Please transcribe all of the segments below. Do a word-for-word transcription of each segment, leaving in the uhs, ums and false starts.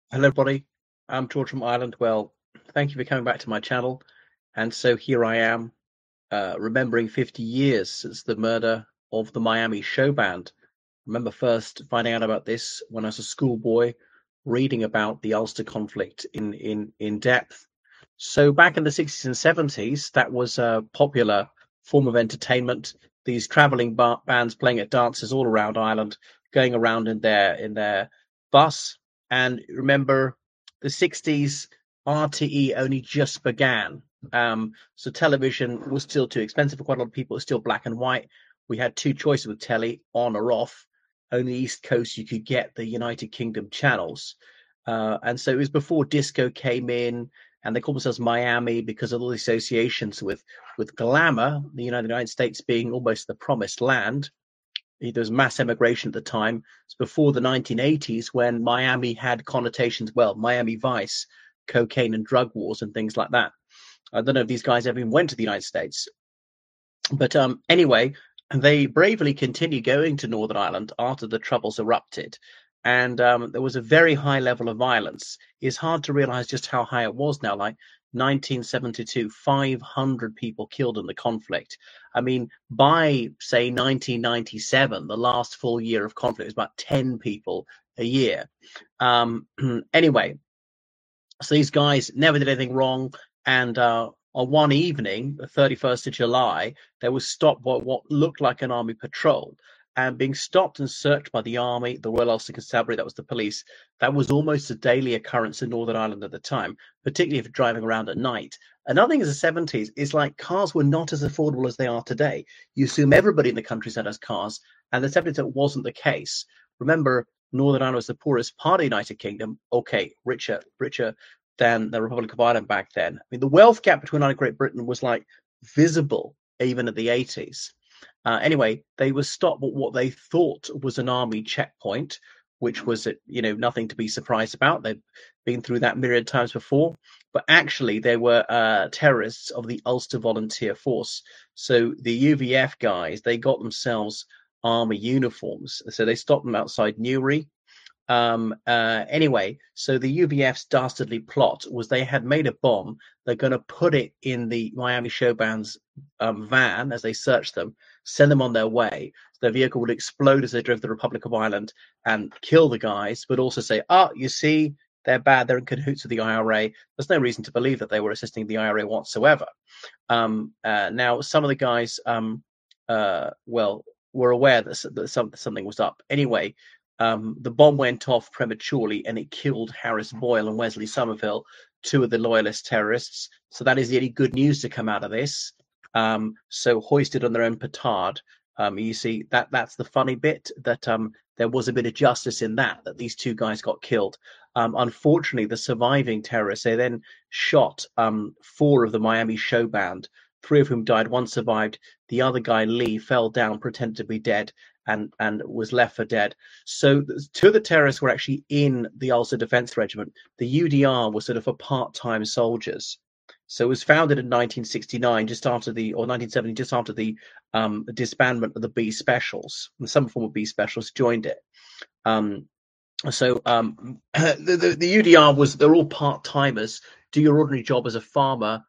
Hello, everybody. I'm George from Ireland. Well, thank you for coming back to my channel. And so here I am, uh, remembering fifty years since the murder of the Miami show band. I remember first finding out about this when I was a schoolboy, reading about the Ulster conflict in in in depth. So back in the sixties and seventies, that was a popular form of entertainment. These traveling bar bands playing at dances all around Ireland, going around in their in their bus. And remember, the sixties, R T E only just began. Um, so television was still too expensive for quite a lot of people. It was still black and white. We had two choices with telly, on or off. Only East Coast you could get the United Kingdom channels. Uh, and so it was before disco came in, and they call themselves Miami because of all the associations with with glamour. The United States being almost the promised land. There was mass emigration at the time. It's before the nineteen eighties when Miami had connotations. Well, Miami Vice, cocaine and drug wars and things like that. I don't know if these guys ever even went to the United States, but um, anyway, they bravely continued going to Northern Ireland after the Troubles erupted. And um, there was a very high level of violence. It's hard to realize just how high it was now. Like nineteen seventy-two, five hundred people killed in the conflict. I mean, by say nineteen ninety-seven, the last full year of conflict, was about ten people a year. Um, anyway, so these guys never did anything wrong, and uh, on one evening, the thirty-first of July, they were stopped by what looked like an army patrol. And being stopped and searched by the army, the Royal Ulster Constabulary, that was the police, that was almost a daily occurrence in Northern Ireland at the time, particularly if you're driving around at night. Another thing is the seventies is like cars were not as affordable as they are today. You assume everybody in the countryside has cars, and the seventies it wasn't the case. Remember, Northern Ireland was the poorest part of the United Kingdom. Okay, richer, richer than the Republic of Ireland back then. I mean, the wealth gap between Ireland and Great Britain was like visible even at the eighties. Uh, anyway, they were stopped at what they thought was an army checkpoint, which was, you know, nothing to be surprised about. They'd been through that myriad times before, but actually they were uh, terrorists of the Ulster Volunteer Force. So the U V F guys, they got themselves army uniforms. So they stopped them outside Newry. Um, uh, anyway, so the U V F's dastardly plot was they had made a bomb. They're going to put it in the Miami show band's um, van as they searched them, send them on their way. Their vehicle would explode as they drove the Republic of Ireland and kill the guys, but also say, oh, you see, they're bad. They're in cahoots with the I R A. There's no reason to believe that they were assisting the I R A whatsoever. Um, uh, now, some of the guys, um, uh, well, were aware that, that some, something was up. Anyway, um, the bomb went off prematurely and it killed Harris Boyle and Wesley Somerville, two of the loyalist terrorists. So that is the only good news to come out of this. Um, so hoisted on their own petard. Um, you see that that's the funny bit, that um, there was a bit of justice in that, that these two guys got killed. Um, unfortunately, the surviving terrorists, they then shot um, four of the Miami show band, three of whom died. One survived. The other guy, Lee, fell down, pretended to be dead, and and was left for dead. So two of the terrorists were actually in the Ulster Defence Regiment. The U D R was sort of for part-time soldiers. So it was founded in nineteen sixty-nine, just after the, or nineteen seventy, just after the um, disbandment of the B Specials. And some form of B Specials joined it. Um, so um, the, the, the U D R was, they're all part-timers. Do your ordinary job as a farmer,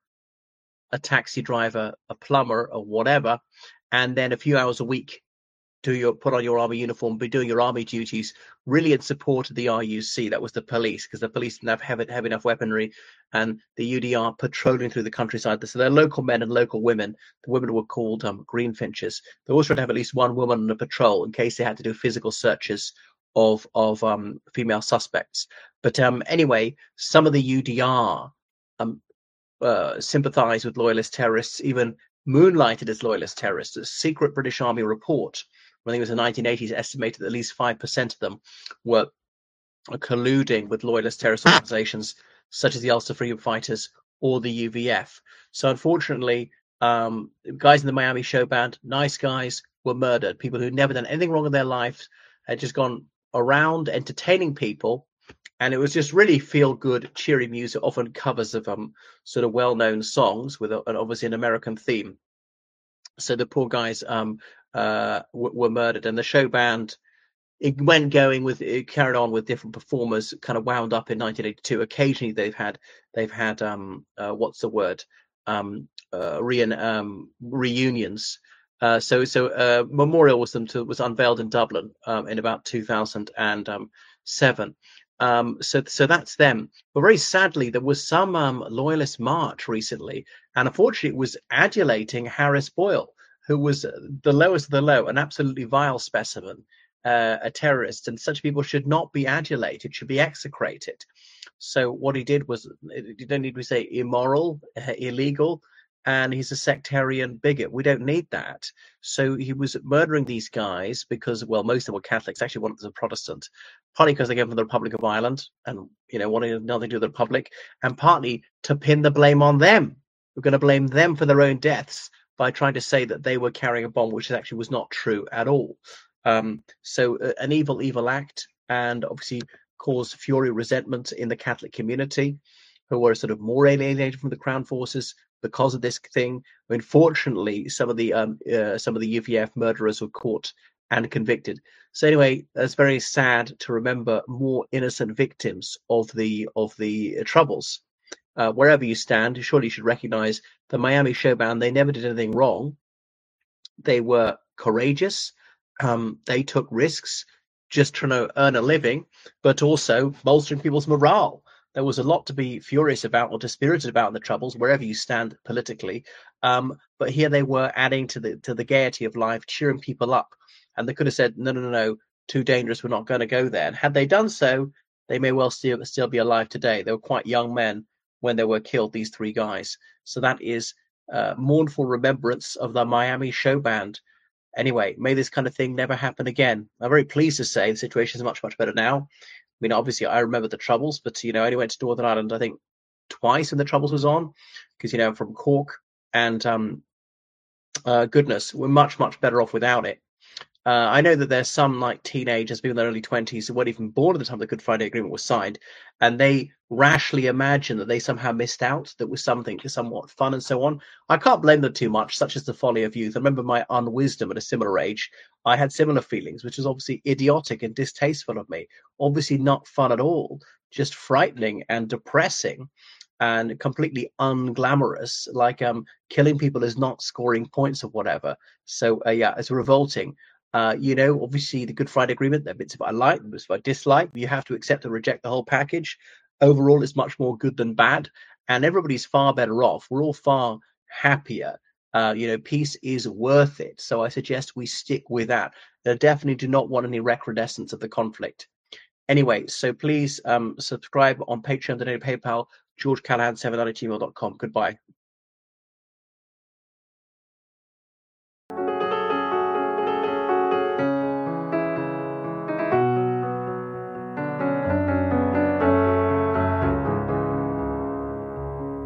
a taxi driver, a plumber, or whatever, and then a few hours a week do your put on your army uniform, be doing your army duties, really in support of the R U C. That was the police, because the police didn't have heavy, heavy enough weaponry, and the U D R patrolling through the countryside. So they're local men and local women. The women were called um, greenfinches. They always tried to have at least one woman on a patrol in case they had to do physical searches of of um, female suspects. But um, anyway, some of the U D R um, uh, sympathized with loyalist terrorists, even moonlighted as loyalist terrorists. A secret British Army report, I think it was the nineteen eighties, estimated that at least five percent of them were colluding with loyalist terrorist organizations such as the Ulster Freedom Fighters or the U V F. So unfortunately, um, guys in the Miami show band, nice guys, were murdered. People who'd never done anything wrong in their lives had just gone around entertaining people. And it was just really feel good, cheery music, often covers of um, sort of well-known songs with a, an, obviously an American theme. So the poor guys um, uh, w- were murdered, and the show band, it went going with it carried on with different performers, kind of wound up in nineteen eighty-two. Occasionally they've had they've had um uh, what's the word um uh, re- um reunions. Uh, so so uh, memorial was them to was unveiled in Dublin um, in about two thousand seven. Um, so so that's them. But very sadly, there was some um, loyalist march recently, and unfortunately, it was adulating Harris Boyle, who was the lowest of the low, an absolutely vile specimen, uh, a terrorist, and such people should not be adulated, should be execrated. So what he did was, you don't need to say immoral, uh, illegal, and he's a sectarian bigot. We don't need that. So he was murdering these guys because, well, most of them were Catholics. Actually, one of them was a Protestant, partly because they came from the Republic of Ireland and, you know, wanting nothing to do with the Republic, and partly to pin the blame on them. We're going to blame them for their own deaths by trying to say that they were carrying a bomb, which actually was not true at all. Um, so uh, an evil, evil act, and obviously caused fury, resentment in the Catholic community, who were sort of more alienated from the Crown Forces because of this thing. Unfortunately, some of the um, uh, some of the U V F murderers were caught and convicted. So anyway, it's very sad to remember more innocent victims of the of the uh, troubles. Uh, wherever you stand, surely you should recognize the Miami show band. They never did anything wrong. They were courageous. Um, they took risks just trying to earn a living, but also bolstering people's morale. There was a lot to be furious about or dispirited about in the Troubles, wherever you stand politically. Um, but here they were adding to the to the gaiety of life, cheering people up. And they could have said, no, no, no, no, too dangerous, we're not going to go there. And had they done so, they may well still, still be alive today. They were quite young men when they were killed, these three guys. So that is uh, mournful remembrance of the Miami show band. Anyway, may this kind of thing never happen again. I'm very pleased to say the situation is much, much better now. I mean, obviously, I remember the Troubles, but, you know, I only went to Northern Ireland, I think, twice when the Troubles was on, because, you know, I'm from Cork, and um, uh, goodness, we're much, much better off without it. Uh, I know that there's some like teenagers, people in their early twenties, who weren't even born at the time the Good Friday Agreement was signed, and they rashly imagine that they somehow missed out, that was something somewhat fun and so on. I can't blame them too much, such as the folly of youth. I remember my unwisdom at a similar age. I had similar feelings, which was obviously idiotic and distasteful of me. Obviously not fun at all, just frightening and depressing and completely unglamorous. Like um, killing people is not scoring points or whatever. So uh, yeah, it's revolting. Uh, you know, obviously the Good Friday Agreement, there are bits of I like, bits of I dislike. You have to accept and reject the whole package. Overall, it's much more good than bad, and everybody's far better off. We're all far happier. Uh, you know, peace is worth it. So I suggest we stick with that. They definitely do not want any recrudescence of the conflict. Anyway, so please um, subscribe on Patreon, donate PayPal, george callahan seven nine at gmail dot com. Goodbye.